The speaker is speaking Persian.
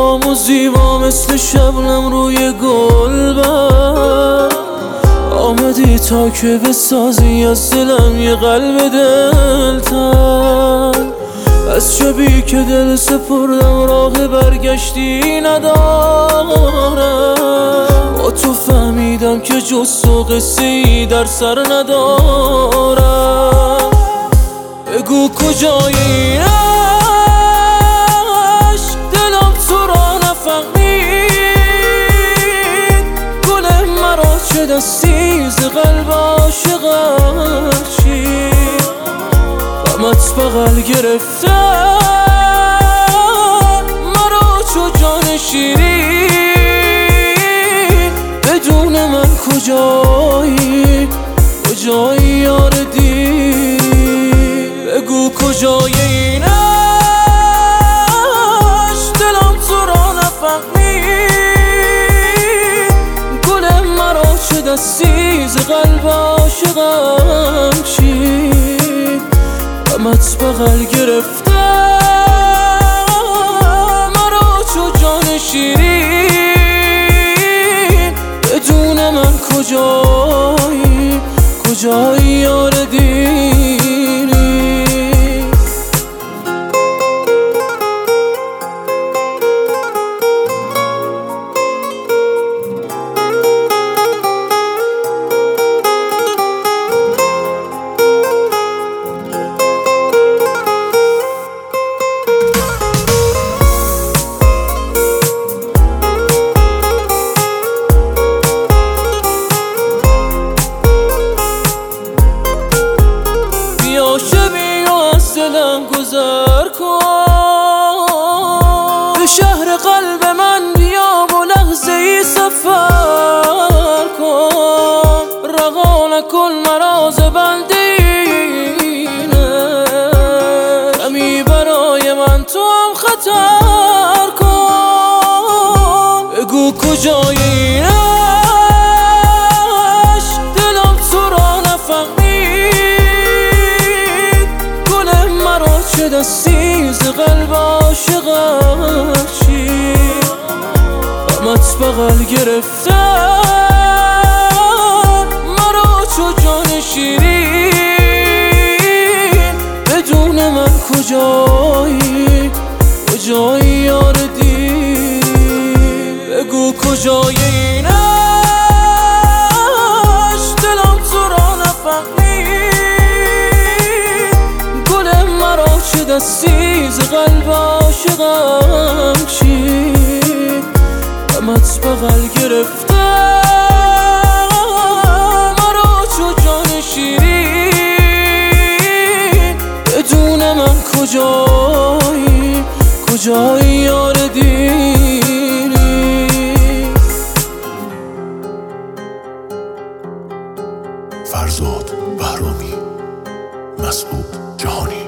و زیبا مثل شبنم روی گلبرگ. آمدی تا که بسازی از دلم یه قلب دلتنگ. از شبی که دل سپردم راه برگشتی ندارم. با تو فهمیدم که جز تو قصه ای در سر ندارم. بگو کجای این عشق، دلم تو را نفهمید. گل مرا چه دستی ز قلب عاشقم چید. غمت بغل گرفته مرا چو جان شیرین. بدون من کجایی، کجایی یار دیری. بگو کجای این عشق، دلم تو را نفهمید. گل مرا چه دستی ز قلب عاشقم چید. غمت بغل گرفته مرا چو جان شیرین. بدون من کجایی، کجایی یار دیری. دلم گذر کن به شهر قلب من، بیا و لحظه ای سفر کن. رها نکن مرا ز بندینه، کمی برای من تو هم خطر کن. بگو کجای این عشق، دلم تو را نفهمید. گل مرا چه دستی ز قلب عاشقم چید. غمت بغل گرفته مرا چو جان شیرین. بدون من کجایی، کجایی یار دیری. بگو کجای این عشق، دلم تو را نفهمید. گل مرا چه دستی ز قلب عاشقم چید. غمت بغل گرفته مرا چو جان شیرین. بدون من کجایی، کجایی یار دیری. فرزاد بهرامی، مسعود جهانی.